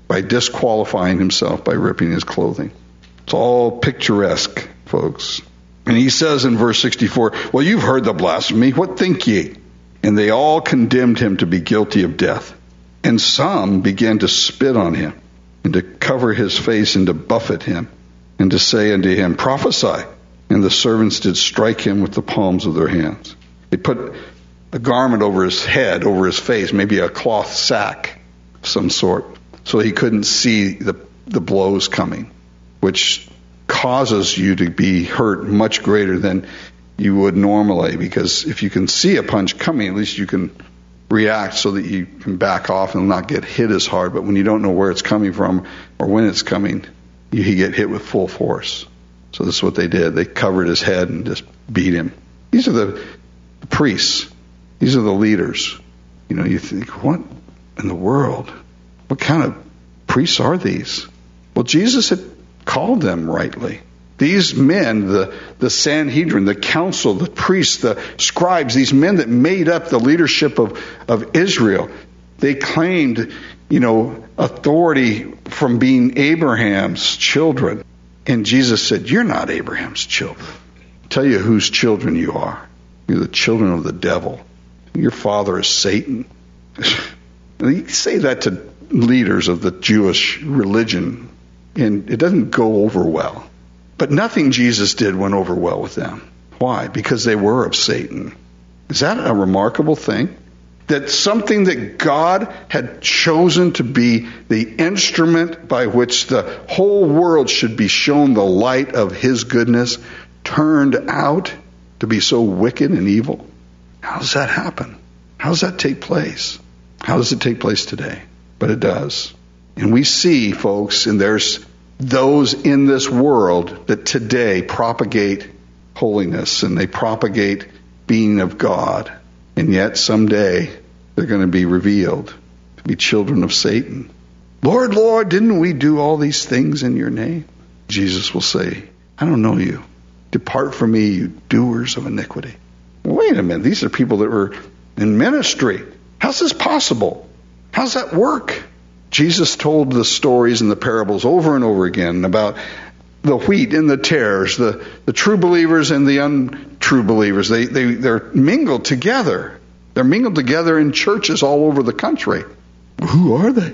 S1: by disqualifying himself by ripping his clothing. It's all picturesque, folks. And he says in verse sixty-four, well, you've heard the blasphemy. What think ye? And they all condemned him to be guilty of death. And some began to spit on him, and to cover his face, and to buffet him, and to say unto him, prophesy. And the servants did strike him with the palms of their hands. They put a garment over his head, over his face, maybe a cloth sack of some sort, so he couldn't see the, the blows coming, which causes you to be hurt much greater than you would normally, because if you can see a punch coming, at least you can react so that you can back off and not get hit as hard. But when you don't know where it's coming from or when it's coming, you get hit with full force. So this is what they did. They covered his head and just beat him. These are the priests. These are the leaders. You know, you think, what in the world? What kind of priests are these? Well, Jesus had called them rightly. These men, the, the Sanhedrin, the council, the priests, the scribes, these men that made up the leadership of, of Israel, they claimed, you know, authority from being Abraham's children. And Jesus said, you're not Abraham's children. I'll tell you whose children you are. You're the children of the devil. Your father is Satan. You say that to leaders of the Jewish religion, and it doesn't go over well. But nothing Jesus did went over well with them. Why? Because they were of Satan. Is that a remarkable thing? That something that God had chosen to be the instrument by which the whole world should be shown the light of his goodness turned out to be so wicked and evil? How does that happen? How does that take place? How does it take place today? But it does. And we see, folks, and there's those in this world that today propagate holiness and they propagate being of God. And yet someday they're going to be revealed to be children of Satan. Lord, Lord, didn't we do all these things in your name? Jesus will say, I don't know you. Depart from me, you doers of iniquity. Wait a minute. These are people that were in ministry. How's this possible? How's that work? Jesus told the stories and the parables over and over again about the wheat and the tares, the, the true believers and the untrue believers. They, they, they're mingled together. They're mingled together in churches all over the country. Who are they?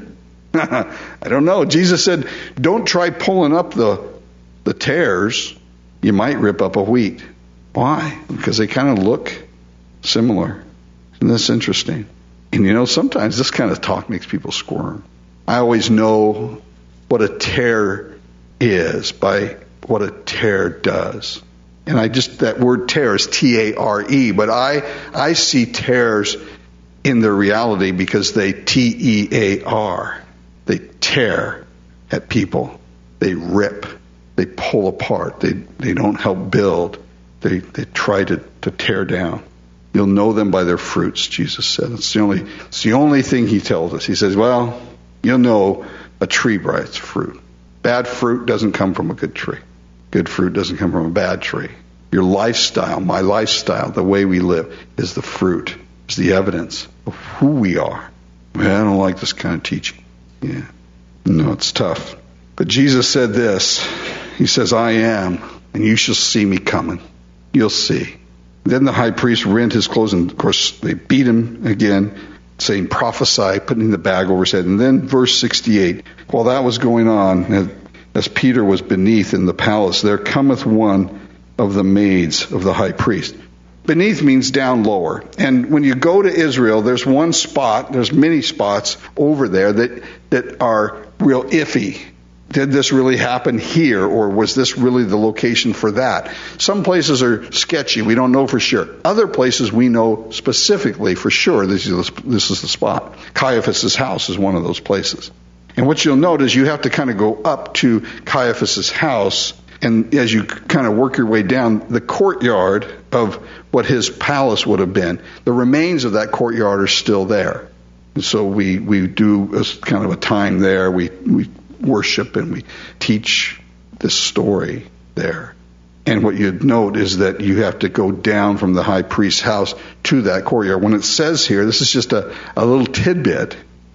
S1: I don't know. Jesus said, don't try pulling up the, the tares. You might rip up a wheat. Why? Because they kind of look similar. Isn't this interesting? And you know, sometimes this kind of talk makes people squirm. I always know what a tare is by what a tare does. And I just, that word tare is T A R E, but I, I see tares in their reality because they T E A R. They tear at people. They rip. They pull apart. They, they don't help build. They, they try to, to tear down. You'll know them by their fruits, Jesus said. It's the only, it's the only thing he tells us. He says, well, you'll know a tree by its fruit. Bad fruit doesn't come from a good tree. Good fruit doesn't come from a bad tree. Your lifestyle, my lifestyle, the way we live, is the fruit, is the evidence of who we are. Man, I don't like this kind of teaching. Yeah. No, it's tough. But Jesus said this. He says, I am, and you shall see me coming. You'll see. Then the high priest rent his clothes, and of course they beat him again, saying, prophesy, putting the bag over his head. And then verse sixty-eight, while that was going on, as Peter was beneath in the palace, there cometh one of the maids of the high priest. Beneath means down lower. And when you go to Israel, there's one spot, there's many spots over there that, that are real iffy. Did this really happen here, or was this really the location for that? Some places are sketchy. We don't know for sure. Other places we know specifically for sure this is the, this is the spot. Caiaphas' house is one of those places. And what you'll note is you have to kind of go up to Caiaphas' house, and as you kind of work your way down, the courtyard of what his palace would have been, the remains of that courtyard are still there. And so we, we do a, kind of a time there. We, we worship and we teach this story there. And what you'd note is that you have to go down from the high priest's house to that courtyard. When it says here, this is just a, a little tidbit,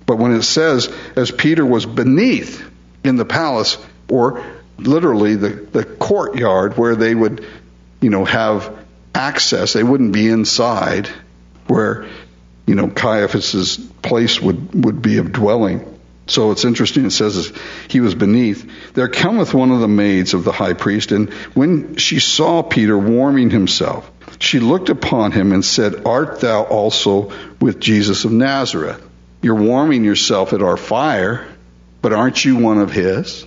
S1: But when it says, as Peter was beneath in the palace, or literally the, the courtyard where they would, you know, have access, they wouldn't be inside where, you know, Caiaphas's place would, would be of dwelling. So it's interesting, it says he was beneath. There cometh one of the maids of the high priest, and when she saw Peter warming himself, she looked upon him and said, Art thou also with Jesus of Nazareth? You're warming yourself at our fire, but aren't you one of his?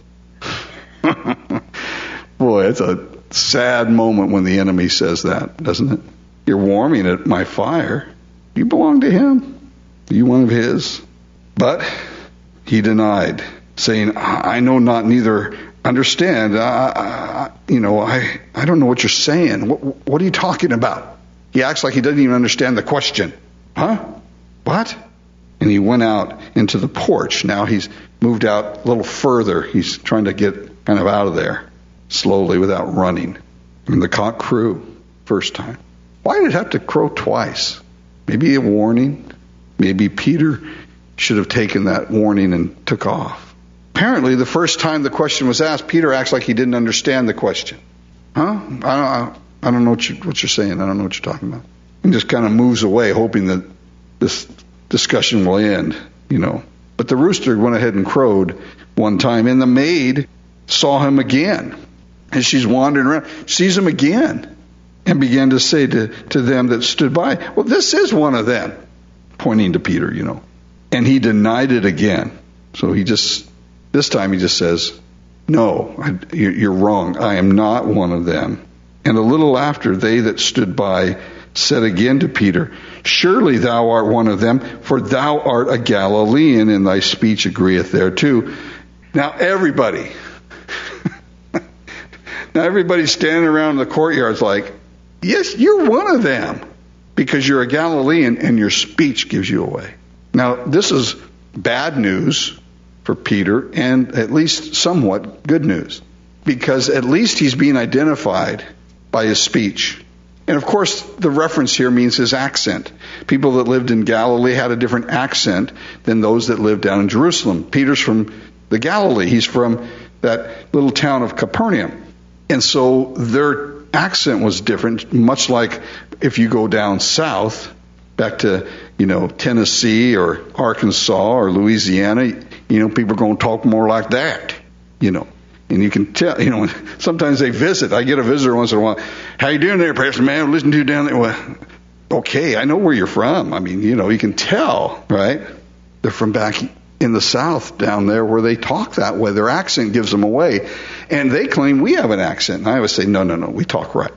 S1: Boy, it's a sad moment when the enemy says that, doesn't it? You're warming at my fire. You belong to him. Are you one of his? But he denied, saying, I know not, neither understand. I, I, you know, I, I don't know what you're saying. What, what are you talking about? He acts like he doesn't even understand the question. Huh? What? And he went out into the porch. Now he's moved out a little further. He's trying to get kind of out of there slowly without running. And the cock crew first time. Why did it have to crow twice? Maybe a warning. Maybe Peter should have taken that warning and took off. Apparently, the first time the question was asked, Peter acts like he didn't understand the question. Huh? I don't, I, I don't know what, you, what you're saying. I don't know what you're talking about. And just kind of moves away, hoping that this discussion will end, you know. But the rooster went ahead and crowed one time, and the maid saw him again. As she's wandering around, sees him again, and began to say to, to them that stood by, well, this is one of them, pointing to Peter, you know. And he denied it again. So he just, this time he just says, no, I, you're wrong. I am not one of them. And a little after, they that stood by said again to Peter, surely thou art one of them, for thou art a Galilean, and thy speech agreeth thereto. Now everybody, now everybody's standing around the courtyard's like, yes, you're one of them, because you're a Galilean and your speech gives you away. Now, this is bad news for Peter, and at least somewhat good news, because at least he's being identified by his speech. And of course, the reference here means his accent. People that lived in Galilee had a different accent than those that lived down in Jerusalem. Peter's from the Galilee. He's from that little town of Capernaum. And so their accent was different, much like if you go down south, back to, you know, Tennessee or Arkansas or Louisiana, you know, people are going to talk more like that, you know. And you can tell, you know, sometimes they visit. I get a visitor once in a while. How you doing there, Pastor Man? Listen to you down there. Well, okay, I know where you're from. I mean, you know, you can tell, right? They're from back in the south down there where they talk that way. Their accent gives them away. And they claim we have an accent. And I always say, no, no, no, we talk right.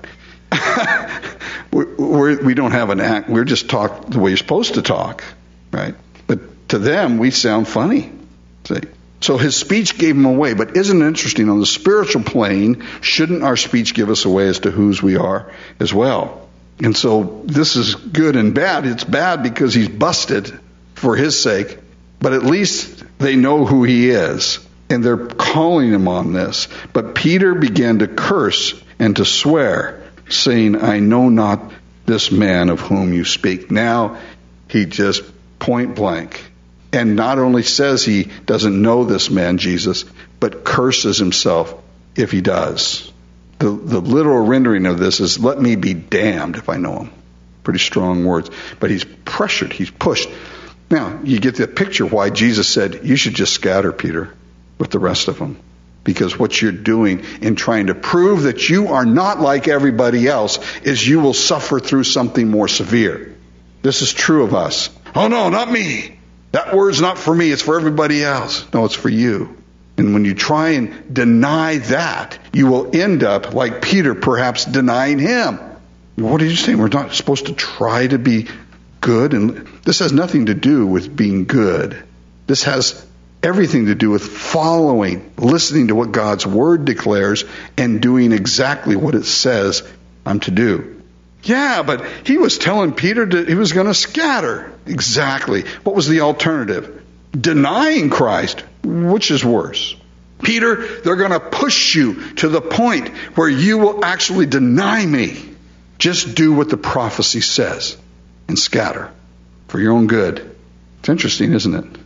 S1: We're, we don't have an act. We're just talk the way you're supposed to talk, right? But to them, we sound funny. See? So his speech gave him away. But isn't it interesting? On the spiritual plane, shouldn't our speech give us away as to whose we are as well? And so this is good and bad. It's bad because he's busted for his sake. But at least they know who he is. And they're calling him on this. But Peter began to curse and to swear, saying, I know not this man of whom you speak. Now he just point blank. And not only says he doesn't know this man, Jesus, but curses himself if he does. The, the literal rendering of this is, let me be damned if I know him. Pretty strong words. But he's pressured. He's pushed. Now, you get the picture why Jesus said, you should just scatter, Peter, with the rest of them. Because what you're doing in trying to prove that you are not like everybody else is you will suffer through something more severe. This is true of us. Oh, no, not me. That word's not for me. It's for everybody else. No, it's for you. And when you try and deny that, you will end up like Peter, perhaps denying him. What are you saying? We're not supposed to try to be good? And this has nothing to do with being good. This has everything to do with following, listening to what God's Word declares and doing exactly what it says I'm to do. Yeah, but he was telling Peter that he was going to scatter. Exactly. What was the alternative? Denying Christ. Which is worse? Peter, they're going to push you to the point where you will actually deny me. Just do what the prophecy says and scatter for your own good. It's interesting, isn't it?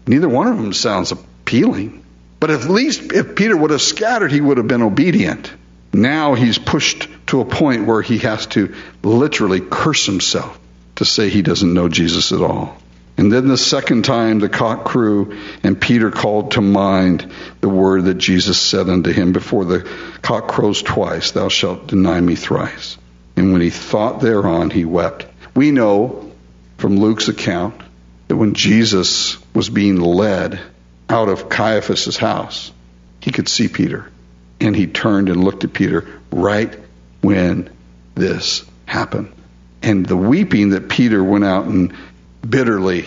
S1: Neither one of them sounds appealing. But at least if Peter would have scattered, he would have been obedient. Now he's pushed to a point where he has to literally curse himself to say he doesn't know Jesus at all. And then the second time the cock crew, and Peter called to mind the word that Jesus said unto him, before the cock crows twice, thou shalt deny me thrice. And when he thought thereon, he wept. We know from Luke's account that when Jesus was being led out of Caiaphas' house, he could see Peter. And he turned and looked at Peter right when this happened. And the weeping that Peter went out and bitterly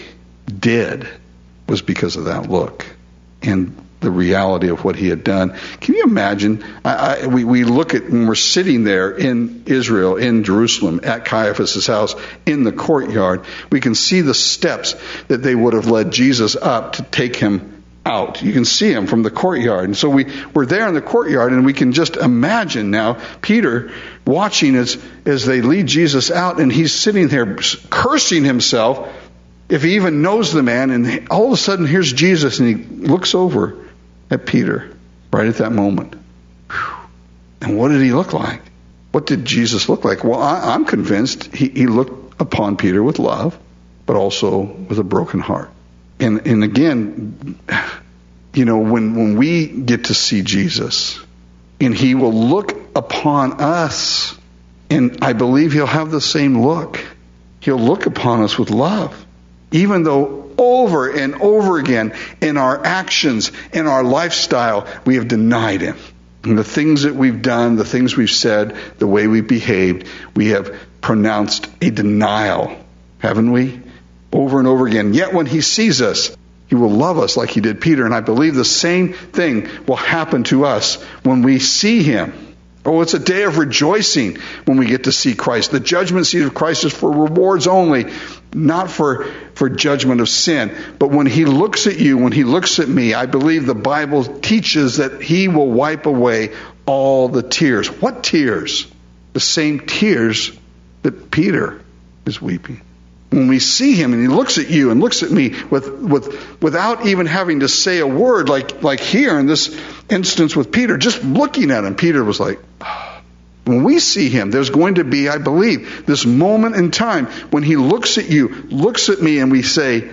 S1: did was because of that look and the reality of what he had done. Can you imagine? I, I, we, we look at when we're sitting there in Israel, in Jerusalem, at Caiaphas' house, in the courtyard, we can see the steps that they would have led Jesus up to take him out. You can see him from the courtyard. And so we, we're there in the courtyard, and we can just imagine now Peter watching as, as they lead Jesus out, and he's sitting there cursing himself if he even knows the man, and all of a sudden here's Jesus, and he looks over at Peter right at that moment. Whew. And what did he look like? What did Jesus look like? Well, I, I'm convinced he, he looked upon Peter with love, but also with a broken heart. And and again, you know, when, when we get to see Jesus, and he will look upon us, and I believe he'll have the same look. He'll look upon us with love. Even though over and over again in our actions, in our lifestyle, we have denied him. And the things that we've done, the things we've said, the way we've behaved, we have pronounced a denial, haven't we? Over and over again. Yet when he sees us, he will love us like he did Peter. And I believe the same thing will happen to us when we see him. Oh, it's a day of rejoicing when we get to see Christ. The judgment seat of Christ is for rewards only, not for, for judgment of sin. But when he looks at you, when he looks at me, I believe the Bible teaches that he will wipe away all the tears. What tears? The same tears that Peter is weeping. When we see him and he looks at you and looks at me with, with, without even having to say a word, like, like here in this instance with Peter, just looking at him, Peter was like, oh. When we see him, there's going to be, I believe, this moment in time when he looks at you, looks at me, and we say,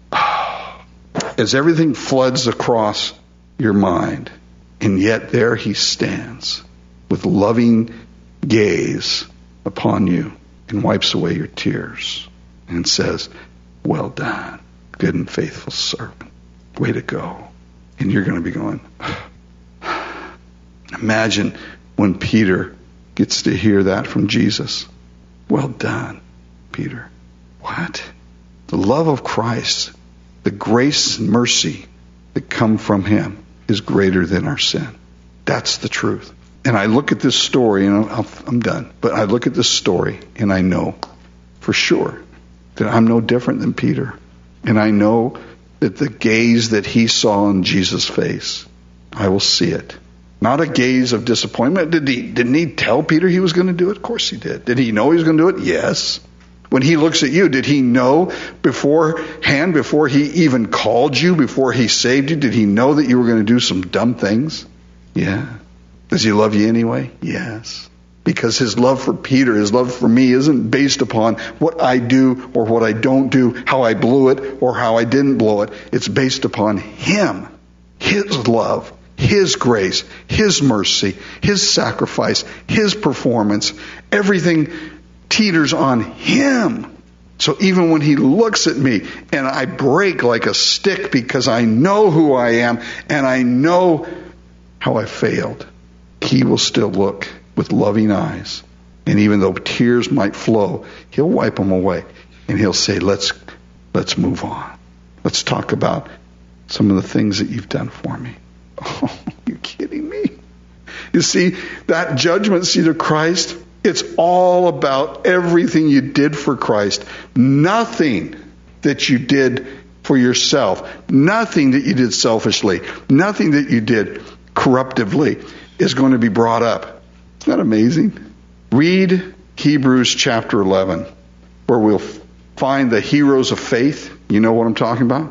S1: oh, as everything floods across your mind, and yet there he stands with loving gaze upon you and wipes away your tears. And says, well done, good and faithful servant. Way to go. And you're going to be going, imagine when Peter gets to hear that from Jesus. Well done, Peter. What? The love of Christ, the grace and mercy that come from him is greater than our sin. That's the truth. And I look at this story, and I'm, I'm done, but I look at this story and I know for sure that I'm no different than Peter. And I know that the gaze that he saw on Jesus' face, I will see it. Not a gaze of disappointment. Did he, didn't he tell Peter he was going to do it? Of course he did. Did he know he was going to do it? Yes. When he looks at you, did he know beforehand, before he even called you, before he saved you, did he know that you were going to do some dumb things? Yeah. Does he love you anyway? Yes. Because his love for Peter, his love for me, isn't based upon what I do or what I don't do, how I blew it or how I didn't blow it. It's based upon him, his love, his grace, his mercy, his sacrifice, his performance. Everything teeters on him. So even when he looks at me and I break like a stick because I know who I am and I know how I failed, he will still look with loving eyes. And even though tears might flow, he'll wipe them away. And he'll say, let's let's move on. Let's talk about some of the things that you've done for me. Oh, you're kidding me. You see, that judgment seat of Christ, it's all about everything you did for Christ. Nothing that you did for yourself. Nothing that you did selfishly. Nothing that you did corruptively is going to be brought up. Isn't that amazing? Read Hebrews chapter eleven, where we'll find the heroes of faith. You know what I'm talking about?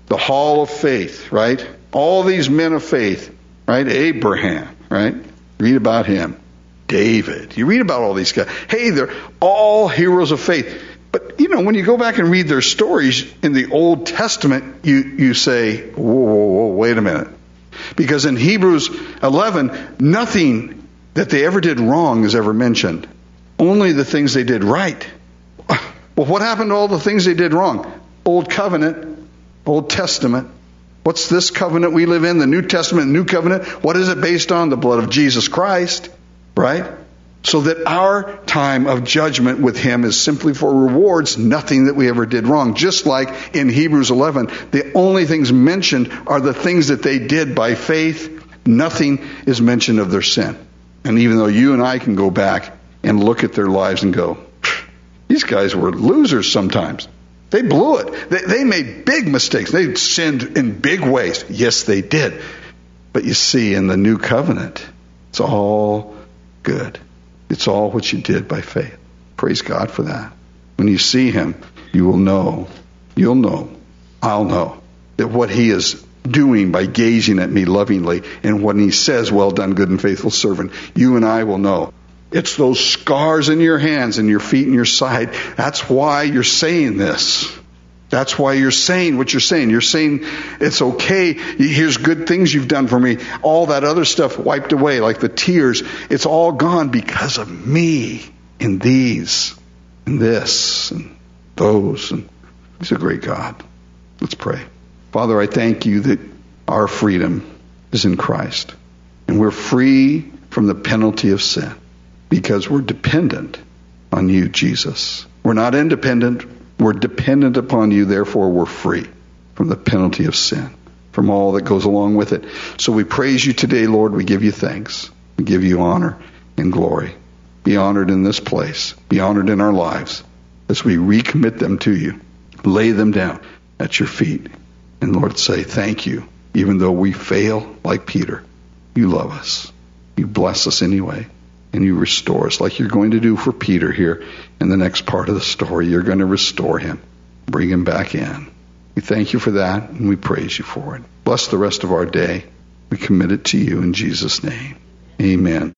S1: the hall of faith, right? All these men of faith, right? Abraham, right? Read about him. David. You read about all these guys. Hey, they're all heroes of faith. But, you know, when you go back and read their stories in the Old Testament, you, you say, whoa, whoa, whoa, wait a minute. Because in Hebrews eleven, nothing that they ever did wrong is ever mentioned. Only the things they did right. Well, what happened to all the things they did wrong? Old Covenant, Old Testament. What's this covenant we live in? The New Testament, New Covenant. What is it based on? The blood of Jesus Christ, right? So that our time of judgment with Him is simply for rewards, nothing that we ever did wrong. Just like in Hebrews eleven, the only things mentioned are the things that they did by faith. Nothing is mentioned of their sin. And even though you and I can go back and look at their lives and go, these guys were losers sometimes. They blew it. They, they made big mistakes. They sinned in big ways. Yes, they did. But you see, in the new covenant, it's all good. It's all what you did by faith. Praise God for that. When you see Him, you will know, you'll know, I'll know, that what He is doing by gazing at me lovingly, and when He says, well done, good and faithful servant, you and I will know. It's those scars in your hands and your feet and your side. That's why you're saying this. That's why you're saying what you're saying. You're saying it's okay. Here's good things you've done for me. All that other stuff wiped away, like the tears. It's all gone because of me and these and this and those. And He's a great God. Let's pray. Father, I thank You that our freedom is in Christ. And we're free from the penalty of sin because we're dependent on You, Jesus. We're not independent. We're dependent upon You, therefore we're free from the penalty of sin, from all that goes along with it. So we praise You today, Lord. We give You thanks. We give You honor and glory. Be honored in this place. Be honored in our lives as we recommit them to You. Lay them down at Your feet. And Lord, say thank You. Even though we fail like Peter, You love us. You bless us anyway. And You restore us like You're going to do for Peter here in the next part of the story. You're going to restore him, bring him back in. We thank You for that, and we praise You for it. Bless the rest of our day. We commit it to You in Jesus' name. Amen.